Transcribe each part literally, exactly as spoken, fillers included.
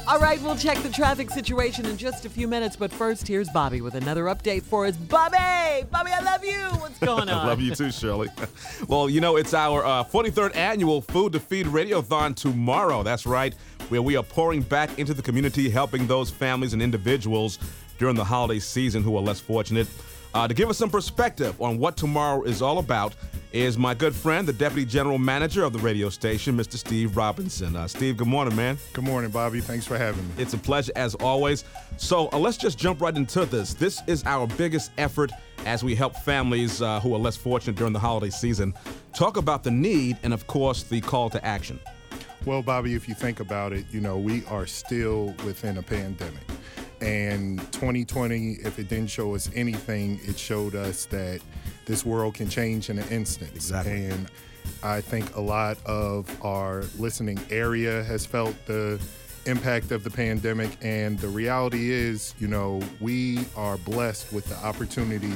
All right, we'll check the traffic situation in just a few minutes, but first, here's Bobby with another update for us. Bobby! Bobby, I love you! What's going on? I love you too, Shirley. Well, you know, it's our uh, forty-third annual Food to Feed Radiothon tomorrow. That's right, where we are pouring back into the community, helping those families and individuals during the holiday season who are less fortunate. Uh, to give us some perspective on what tomorrow is all about is my good friend, the Deputy General Manager of the radio station, Mister Steve Robinson. Uh, Steve, good morning, man. Good morning, Bobby. Thanks for having me. It's a pleasure, as always. So uh, let's just jump right into this. This is our biggest effort as we help families uh, who are less fortunate during the holiday season. Talk about the need and, of course, the call to action. Well, Bobby, if you think about it, you know, we are still within a pandemic. And twenty twenty, if it didn't show us anything, it showed us that this world can change in an instant. Exactly. And I think a lot of our listening area has felt the impact of the pandemic. And the reality is, you know, we are blessed with the opportunity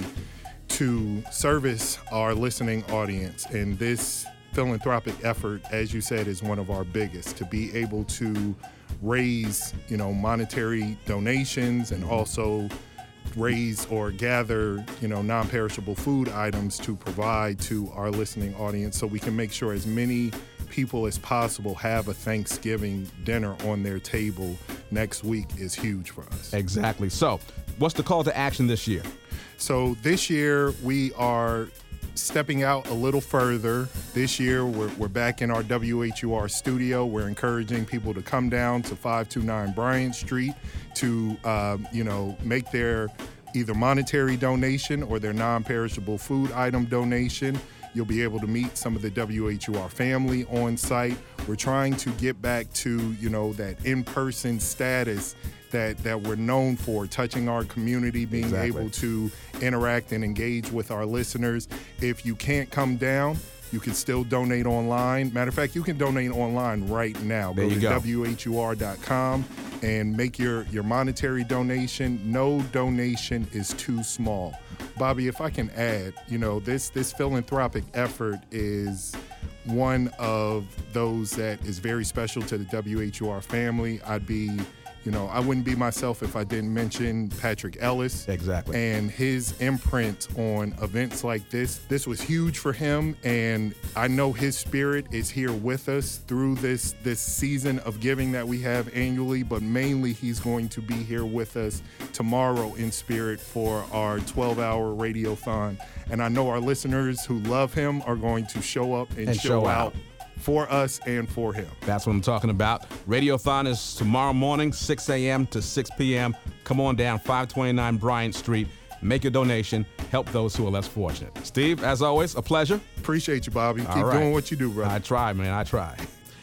to service our listening audience. And this philanthropic effort, as you said, is one of our biggest, to be able to raise, you know, monetary donations and also raise or gather, you know, non-perishable food items to provide to our listening audience so we can make sure as many people as possible have a Thanksgiving dinner on their table next week is huge for us. Exactly. So what's the call to action this year? So this year we are stepping out a little further. This year, we're, we're back in our W H U R studio. We're encouraging people to come down to five two nine Bryant Street to, um, you know, make their either monetary donation or their non-perishable food item donation. You'll be able to meet some of the W H U R family on site. We're trying to get back to, you know, that in-person status that, that we're known for, touching our community, being Exactly. able to interact and engage with our listeners. If you can't come down, you can still donate online. Matter of fact, you can donate online right now. There go you to go. W H U R dot com and make your, your monetary donation. No donation is too small. Bobby, if I can add, you know, this, this philanthropic effort is one of those that is very special to the W H U R family. I'd be You know, I wouldn't be myself if I didn't mention Patrick Ellis. Exactly. And his imprint on events like this. This was huge for him, and I know his spirit is here with us through this, this season of giving that we have annually, but mainly he's going to be here with us tomorrow in spirit for our twelve-hour radiothon. And I know our listeners who love him are going to show up and, And show, show out. out. For us and for him. That's what I'm talking about. Radiothon is tomorrow morning, six a.m. to six p.m. Come on down, five twenty-nine Bryant Street. Make your donation. Help those who are less fortunate. Steve, as always, a pleasure. Appreciate you, Bobby. All Keep right. doing what you do, brother. I try, man. I try.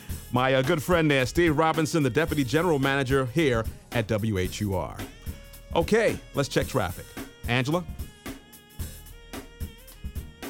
My uh, good friend there, Steve Robinson, the Deputy General Manager here at W H U R. Okay, let's check traffic. Angela?